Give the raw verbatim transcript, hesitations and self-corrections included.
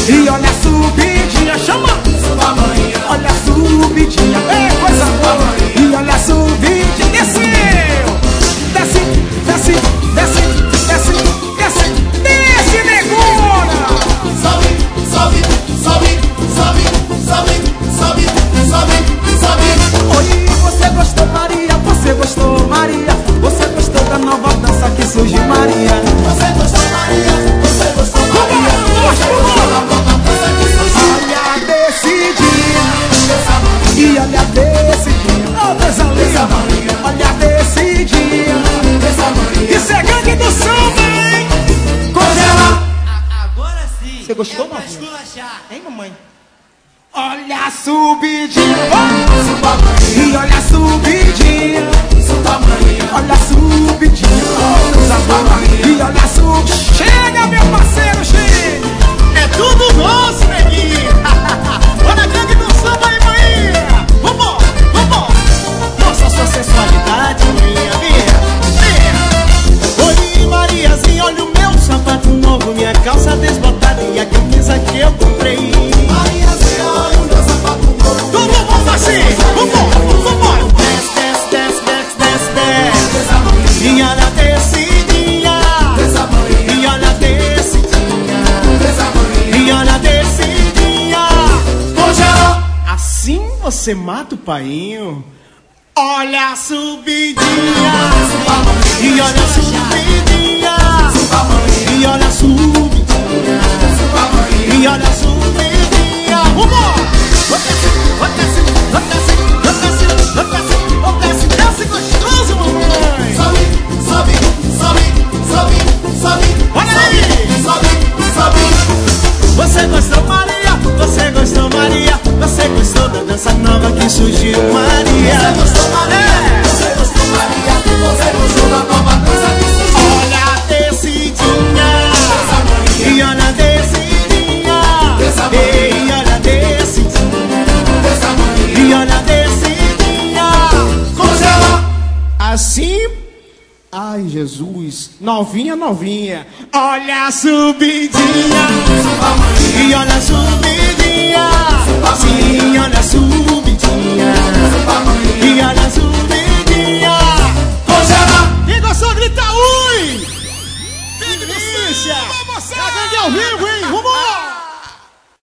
E olha a subidinha, chama! Olha a subidinha, é coisa boa! E olha a subidinha, desceu! Desce, desce, desce, desce, desce, desce, negona! Sobe, sobe, sobe, sobe, sobe, sobe, sobe, sobe. Oi, você gostou, Maria? Você gostou, Maria? Você gostou da nova dança que surgiu, Maria? Você gostou, Maria? Você gostou, Maria? Você gostou da nova dança que surgiu? Olha a descidinha, e olha a descidinha, oh, coisa linda. Olha a descidinha, isso é gangue do samba, hein? Congela. Agora sim. Você gostou, é pra novinha? esculachar. Hein, mamãe? Olha a subidinha, oh! E olha a subidinha, olha a subidinha, oh, coisa boa. E olha a subidinha. Chega, meu parceiro, chega. É tudo nosso, neguinho. Olha a gangue do samba aí, maninha. Vambora, vambora. Mostra sua sensualidade, minha, minha, minha. Oi, Mariazinha, olha o meu sapato novo, minha calça desbotada e a camisa que eu comprei. Mariazinha, olha o meu sapato novo. Todo mundo assim, vambora, vambora. Desce, desce, desce, desce, desce, desce. E olha a descidinha. E olha a descidinha. E olha a descidinha. Congela. Assim você mata o painho. Olha a subidinha. E olha a subidinha. E olha a subidinha. E olha a subidinha. Vambora. Desce, desce, desce, desce, desce, desce gostoso, mamãe. Sobe, sobe, sobe, sobe, sobe. Olha aí. Sobe, sobe. Você gostou, Maria? Você gostou, Maria? Você gostou da dança nova que surgiu, Maria? Você gostou, Maria? É. Você gostou, Maria? Você gostou da nova dança que surgiu? Olha a descidinha. E olha a descidinha. E olha a descidinha. E olha a descidinha. Congela. Assim. Ai, Jesus. Novinha, novinha. Olha a subidinha.